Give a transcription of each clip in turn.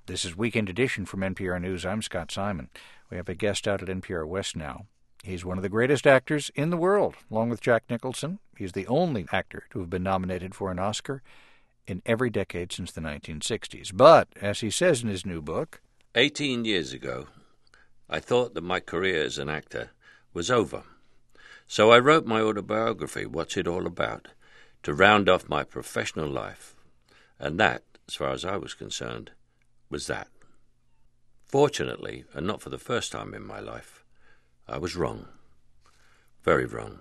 This is Weekend Edition from NPR News. I'm Scott Simon. We have a guest out at NPR West now. He's one of the greatest actors in the world, along with Jack Nicholson. He's the only actor to have been nominated for an Oscar in every decade since the 1960s. But, as he says in his new book, 18 years ago, I thought that my career as an actor was over. So I wrote my autobiography, What's It All About?, to round off my professional life. And that, as far as I was concerned, was that. Fortunately, and not for the first time in my life, I was wrong. Very wrong.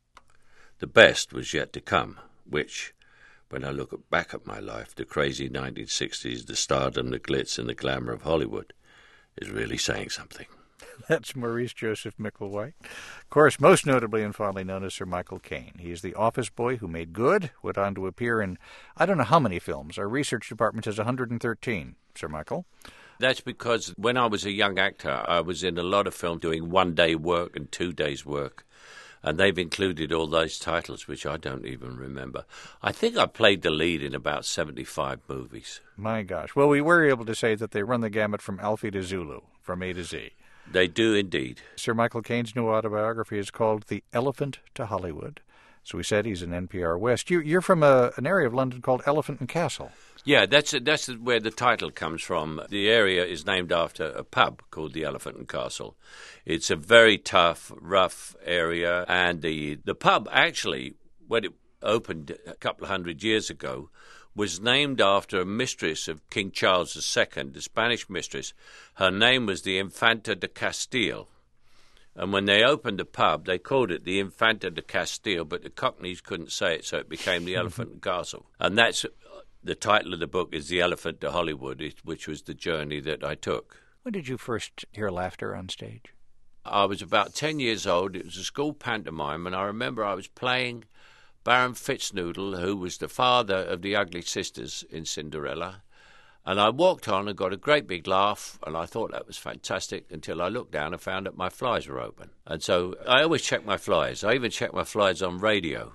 The best was yet to come, which, when I look back at my life, the crazy 1960s, the stardom, the glitz, and the glamour of Hollywood, is really saying something. That's Maurice Joseph Micklewhite. Of course, most notably and fondly known as Sir Michael Caine. He is the office boy who made good, went on to appear in I don't know how many films. Our research department says 113, Sir Michael. That's because when I was a young actor, I was in a lot of films doing 1 day work and 2 days work. And they've included all those titles, which I don't even remember. I think I played the lead in about 75 movies. My gosh. Well, we were able to say that they run the gamut from Alfie to Zulu, from A to Z. They do indeed. Sir Michael Caine's new autobiography is called The Elephant to Hollywood. So we said he's in NPR West. You're from an area of London called Elephant and Castle. Yeah, that's where the title comes from. The area is named after a pub called the Elephant and Castle. It's a very tough, rough area, and the pub actually, when it opened a couple of 100 years ago, was named after a mistress of King Charles II, the Spanish mistress. Her name was the Infanta de Castile. And when they opened the pub, they called it the Infanta de Castile, but the Cockneys couldn't say it, so it became the Elephant and Castle. And that's the title of the book is The Elephant to Hollywood, which was the journey that I took. When did you first hear laughter on stage? I was about 10 years old. It was a school pantomime, and I remember I was playing Baron Fitznudel, who was the father of the Ugly Sisters in Cinderella. And I walked on and got a great big laugh, and I thought that was fantastic until I looked down and found that my flies were open. And so I always check my flies. I even check my flies on radio.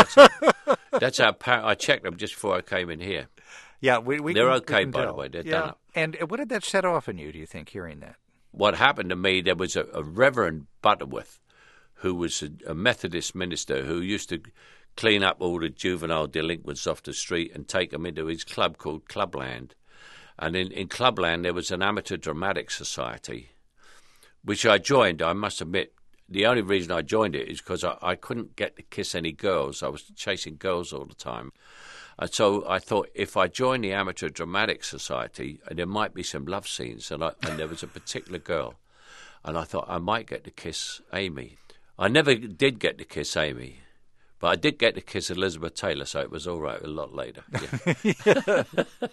That's how I checked them just before I came in here. Yeah, they're okay, by the way. They're done up. And what did that set off in you, do you think, hearing that? What happened to me, there was a Reverend Butterworth, who was a Methodist minister who used to clean up all the juvenile delinquents off the street and take them into his club called Clubland. And in Clubland, there was an amateur dramatic society, which I joined. I must admit, the only reason I joined it is because I couldn't get to kiss any girls. I was chasing girls all the time. And so I thought if I joined the Amateur Dramatic Society, there might be some love scenes. And there was a particular girl. And I thought I might get to kiss Amy. I never did get to kiss Amy. But I did get to kiss Elizabeth Taylor, so it was all right a lot later. Yeah.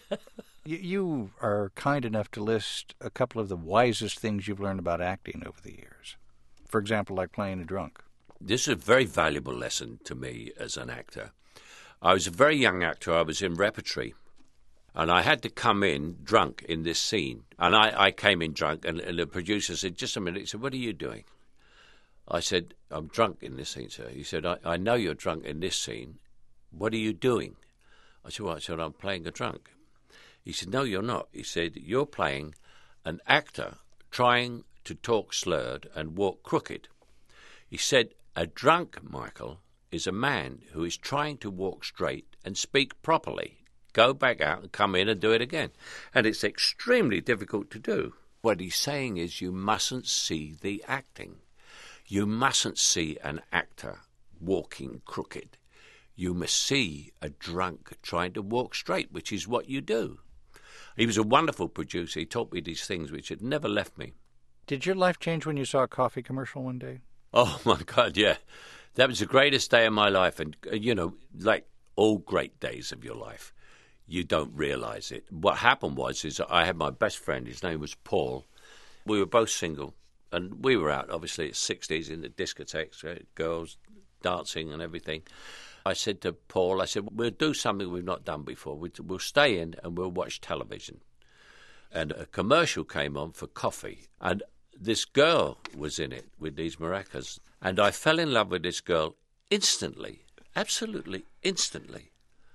You are kind enough to list a couple of the wisest things you've learned about acting over the years. For example, like playing a drunk. This is a very valuable lesson to me as an actor. I was a very young actor. I was in repertory. And I had to come in drunk in this scene. And I came in drunk, and the producer said, just a minute. He said, what are you doing? I said, I'm drunk in this scene, sir. He said, I know you're drunk in this scene. What are you doing? I said, well, I said, I'm playing a drunk. He said, no, you're not. He said, you're playing an actor trying to talk slurred and walk crooked. He said, a drunk, Michael, is a man who is trying to walk straight and speak properly. Go back out and come in and do it again. And it's extremely difficult to do. What he's saying is you mustn't see the acting. You mustn't see an actor walking crooked. You must see a drunk trying to walk straight, which is what you do. He was a wonderful producer. He taught me these things which had never left me. Did your life change when you saw a coffee commercial one day? Oh, my God, yeah. That was the greatest day of my life. And, like all great days of your life, you don't realize it. What happened is I had my best friend. His name was Paul. We were both single. And we were out, obviously, at 60s in the discotheques, girls dancing and everything. I said to Paul, we'll do something we've not done before. We'll stay in and we'll watch television. And a commercial came on for coffee. And this girl was in it with these maracas. And I fell in love with this girl instantly, absolutely instantly.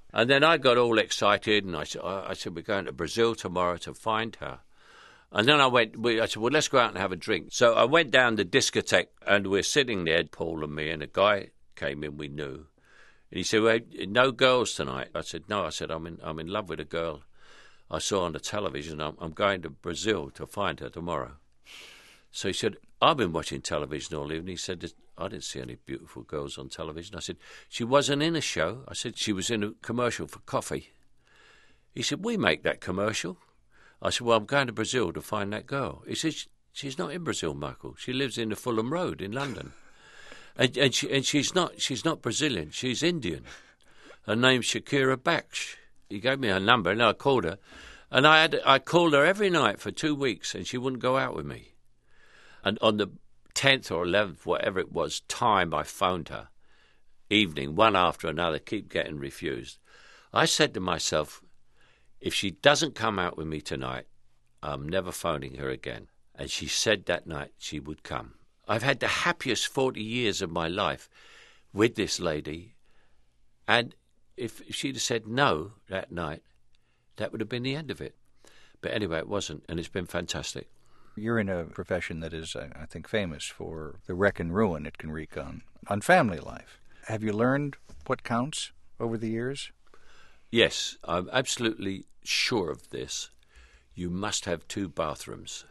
And then I got all excited, and I said, we're going to Brazil tomorrow to find her. And then I said, well, let's go out and have a drink. So I went down the discotheque, and we're sitting there, Paul and me, and a guy came in we knew. And he said, well, no girls tonight. I said, no. I said, I'm in love with a girl I saw on the television. I'm going to Brazil to find her tomorrow. So he said, I've been watching television all evening. He said, I didn't see any beautiful girls on television. I said, she wasn't in a show. I said, she was in a commercial for coffee. He said, we make that commercial. I said, well, I'm going to Brazil to find that girl. He said, she's not in Brazil, Michael. She lives in the Fulham Road in London. And she's not Brazilian. She's Indian. Her name's Shakira Baksh. He gave me her number, and I called her. And I called her every night for 2 weeks, and she wouldn't go out with me. And on the 10th or 11th, whatever it was, time I phoned her, evening, one after another, keep getting refused. I said to myself, if she doesn't come out with me tonight, I'm never phoning her again. And she said that night she would come. I've had the happiest 40 years of my life with this lady. And if she'd have said no that night, that would have been the end of it. But anyway, it wasn't, and it's been fantastic. You're in a profession that is, I think, famous for the wreck and ruin it can wreak on family life. Have you learned what counts over the years? Yes, I'm absolutely sure of this. You must have 2 bathrooms.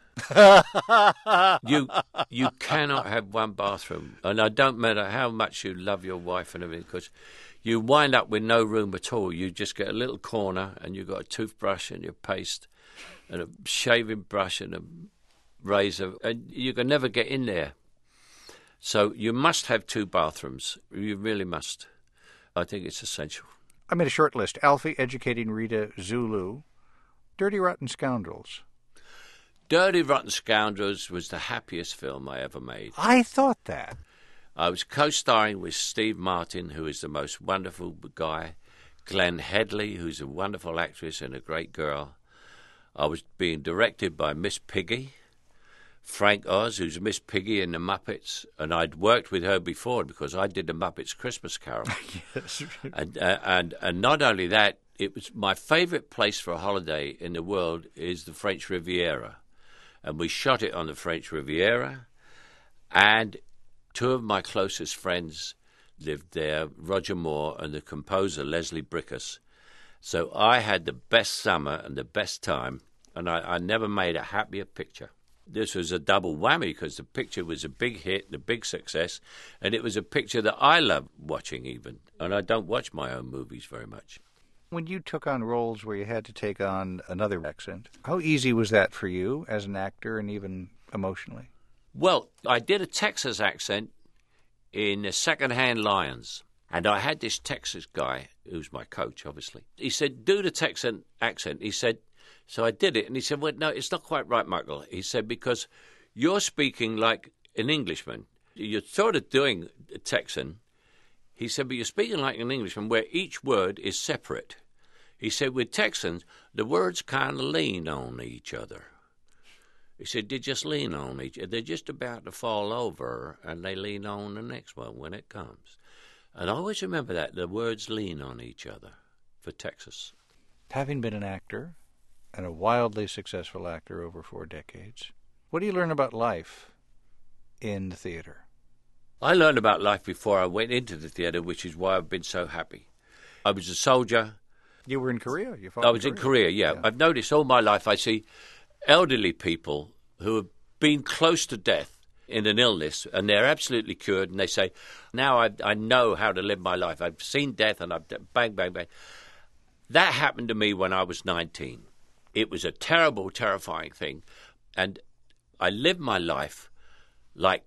You cannot have one bathroom. And I don't matter how much you love your wife and everything, because you wind up with no room at all. You just get a little corner, and you've got a toothbrush and your paste and a shaving brush and a razor, and you can never get in there. So you must have 2 bathrooms. You really must. I think it's essential. I made a short list. Alfie educating Rita Zulu. Dirty Rotten Scoundrels. Dirty Rotten Scoundrels was the happiest film I ever made. I thought that. I was co-starring with Steve Martin, who is the most wonderful guy, Glenn Headley, who's a wonderful actress and a great girl. I was being directed by Miss Piggy, Frank Oz, who's Miss Piggy in the Muppets, and I'd worked with her before because I did the Muppets Christmas Carol. Yes. And not only that, it was my favourite place for a holiday in the world is the French Riviera. And we shot it on the French Riviera, and 2 of my closest friends lived there, Roger Moore and the composer Leslie Bricusse. So I had the best summer and the best time, and I never made a happier picture. This was a double whammy because the picture was a big hit and a big success, and it was a picture that I love watching even, and I don't watch my own movies very much. When you took on roles where you had to take on another accent, how easy was that for you as an actor and even emotionally? Well, I did a Texas accent in Secondhand Lions, and I had this Texas guy, who's my coach, obviously. He said, do the Texan accent. He said, so I did it, and he said, well, no, it's not quite right, Michael. He said, because you're speaking like an Englishman. You're sort of doing a Texan. He said, but you're speaking like an Englishman where each word is separate. He said, with Texans, the words kind of lean on each other. He said, they just lean on each other. They're just about to fall over, and they lean on the next one when it comes. And I always remember that, the words lean on each other for Texas. Having been an actor, and a wildly successful actor over 4 decades, what do you learn about life in the theater? I learned about life before I went into the theatre, which is why I've been so happy. I was a soldier. You were in Korea? I was in Korea, yeah. I've noticed all my life I see elderly people who have been close to death in an illness, and they're absolutely cured, and they say, now I know how to live my life. I've seen death, and I've bang, bang, bang. That happened to me when I was 19. It was a terrible, terrifying thing, and I lived my life like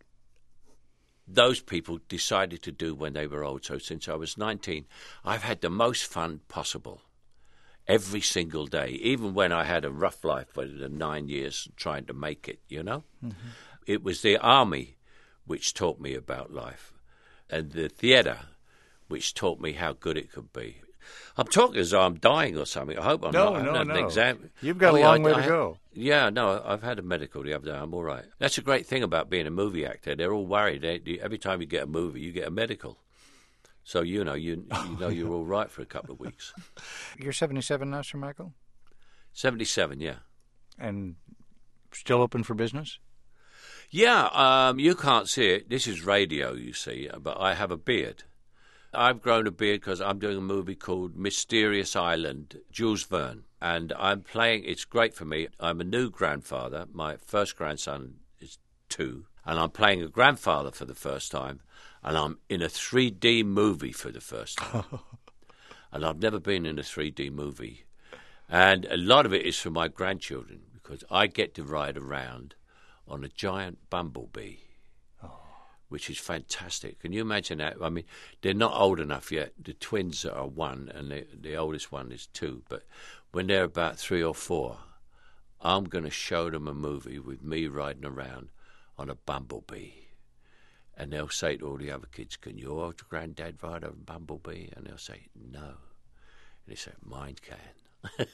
those people decided to do when they were old. So since I was 19, I've had the most fun possible every single day, even when I had a rough life for the 9 years trying to make it, you know. Mm-hmm. It was the army which taught me about life, and the theatre which taught me how good it could be. I'm talking as though I'm dying or something. I hope I'm not. No. An exam. You've got a long way to go. Yeah, no, I've had a medical the other day. I'm all right. That's a great thing about being a movie actor. They're all worried. Every time you get a movie, you get a medical. So, you know you're all right for a couple of weeks. You're 77 now, Sir Michael? 77, yeah. And still open for business? Yeah, you can't see it. This is radio, you see, but I have a beard. I've grown a beard because I'm doing a movie called Mysterious Island, Jules Verne. And I'm playing, it's great for me. I'm a new grandfather. My first grandson is 2. And I'm playing a grandfather for the first time. And I'm in a 3D movie for the first time. And I've never been in a 3D movie. And a lot of it is for my grandchildren because I get to ride around on a giant bumblebee, which is fantastic. Can you imagine that? I mean, they're not old enough yet. The twins are 1 and the oldest one is 2. But when they're about 3 or 4, I'm going to show them a movie with me riding around on a bumblebee. And they'll say to all the other kids, can your granddad ride a bumblebee? And they'll say, no. And they say, mine can.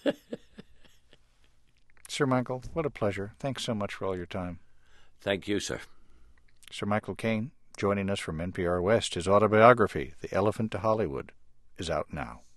Sir Michael, what a pleasure. Thanks so much for all your time. Thank you, sir. Sir Michael Caine, joining us from NPR West. His autobiography, The Elephant to Hollywood, is out now.